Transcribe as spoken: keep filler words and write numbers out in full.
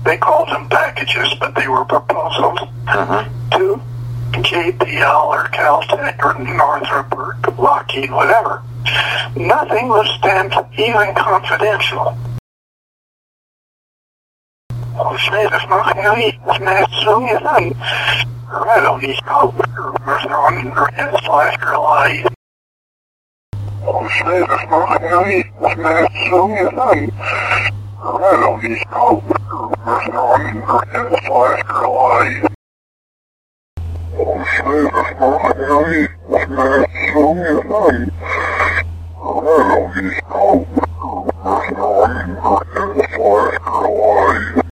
they called them packages, but they were proposals Mm-hmm. to J P L or Caltech or Northrop or Lockheed, whatever. Nothing was stamped even confidential. Smith machen niet met zo'n thing. I don't need help or on slash lie. Smith machen niet met zo'n thing. I don't need help or slash lie. Smith machen niet met zo'n thing. I don't need help or slash lie.